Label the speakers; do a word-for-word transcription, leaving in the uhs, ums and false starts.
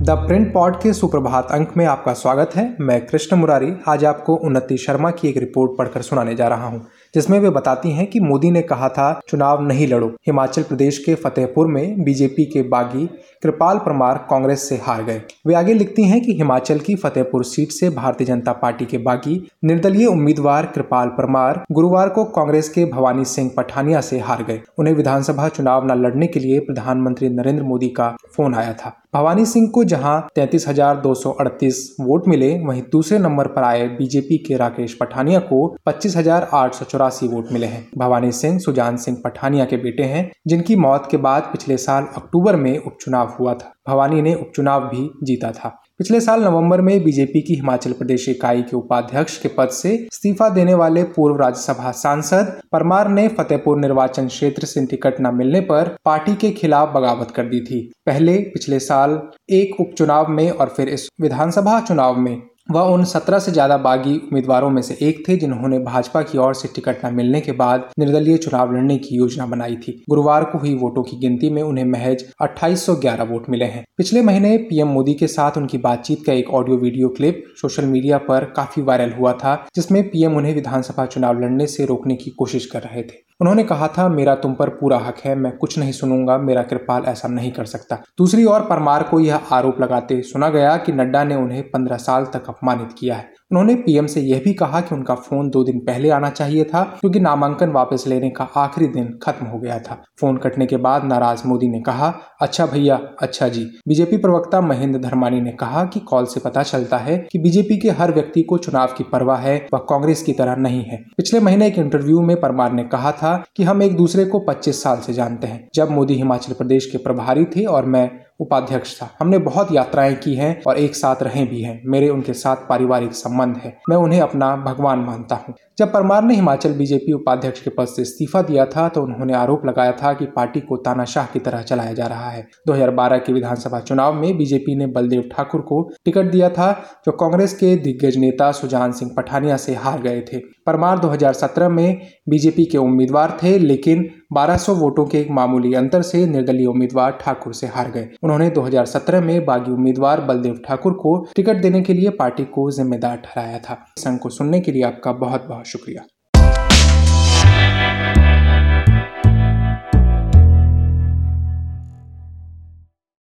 Speaker 1: The print pod के सुप्रभात अंक में आपका स्वागत है। मैं कृष्ण मुरारी आज आपको उन्नति शर्मा की एक रिपोर्ट पढ़कर सुनाने जा रहा हूं, जिसमें वे बताती हैं कि मोदी ने कहा था चुनाव नहीं लड़ो। हिमाचल प्रदेश के फतेहपुर में बीजेपी के बागी कृपाल परमार कांग्रेस से हार गए। वे आगे लिखती हैं कि हिमाचल की फतेहपुर सीट से भारतीय जनता पार्टी के बागी निर्दलीय उम्मीदवार कृपाल परमार गुरुवार को कांग्रेस के भवानी सिंह पठानिया से हार गए। उन्हें विधानसभा चुनाव न लड़ने के लिए प्रधानमंत्री नरेंद्र मोदी का फोन आया था। भवानी सिंह को जहां तैंतीस हजार दो सौ अड़तीस वोट मिले, वहीं दूसरे नंबर पर आए बीजेपी के राकेश पठानिया को पच्चीस हजार आठ सौ चौरासी वोट मिले हैं। भवानी सिंह सुजान सिंह पठानिया के बेटे हैं, जिनकी मौत के बाद पिछले साल अक्टूबर में उपचुनाव हुआ था। भवानी ने उपचुनाव भी जीता था। पिछले साल नवंबर में बीजेपी की हिमाचल प्रदेश इकाई के उपाध्यक्ष के पद से इस्तीफा देने वाले पूर्व राज्यसभा सांसद परमार ने फतेहपुर निर्वाचन क्षेत्र से टिकट न मिलने पर पार्टी के खिलाफ बगावत कर दी थी। पहले पिछले साल एक उपचुनाव में और फिर इस विधानसभा चुनाव में वह उन सत्रह से ज्यादा बागी उम्मीदवारों में से एक थे, जिन्होंने भाजपा की ओर से टिकट न मिलने के बाद निर्दलीय चुनाव लड़ने की योजना बनाई थी। गुरुवार को हुई वोटों की गिनती में उन्हें महज अट्ठाईस सौ ग्यारह वोट मिले हैं। पिछले महीने पीएम मोदी के साथ उनकी बातचीत का एक audio video clip social media पर काफी वायरल हुआ था, जिसमें पीएम उन्हें विधानसभा चुनाव लड़ने से रोकने की कोशिश कर रहे थे। उन्होंने कहा था, मेरा तुम पर पूरा हक है, मैं कुछ नहीं सुनूंगा, मेरा कृपाल ऐसा नहीं कर सकता। दूसरी ओर परमार को यह आरोप लगाते सुना गया कि नड्डा ने उन्हें पंद्रह साल तक अपमानित किया है। उन्होंने पीएम से यह भी कहा कि उनका फोन दो दिन पहले आना चाहिए था, क्योंकि नामांकन वापस लेने का आखिरी दिन खत्म हो गया था। फोन कटने के बाद नाराज मोदी ने कहा, अच्छा भैया, अच्छा जी। बीजेपी प्रवक्ता महेंद्र धर्मानी ने कहा कि कॉल से पता चलता है कि बीजेपी के हर व्यक्ति को चुनाव की परवाह है, वह कांग्रेस की तरह नहीं है। पिछले महीने एक इंटरव्यू में परमार ने कहा था कि हम एक दूसरे को पच्चीस साल से जानते हैं, जब मोदी हिमाचल प्रदेश के प्रभारी थे और मैं उपाध्यक्ष था। हमने बहुत यात्राएं की हैं और एक साथ रहे भी हैं। मेरे उनके साथ पारिवारिक संबंध है, मैं उन्हें अपना भगवान मानता हूं। जब परमार ने हिमाचल बीजेपी उपाध्यक्ष के पद से इस्तीफा दिया था, तो उन्होंने आरोप लगाया था कि पार्टी को तानाशाह की तरह चलाया जा रहा है। दो हज़ार बारह के विधानसभा चुनाव में बीजेपी ने बलदेव ठाकुर को टिकट दिया था, जो कांग्रेस के दिग्गज नेता सुजान सिंह पठानिया से हार गए थे। परमार दो हज़ार सत्रह में बीजेपी के उम्मीदवार थे, लेकिन बारह सौ वोटों के एक मामूली अंतर से निर्दलीय उम्मीदवार ठाकुर से हार गए। उन्होंने दो हज़ार सत्रह में बागी उम्मीदवार बलदेव ठाकुर को टिकट देने के लिए पार्टी को जिम्मेदार ठहराया था। इस अंक को सुनने के लिए आपका बहुत बहुत शुक्रिया।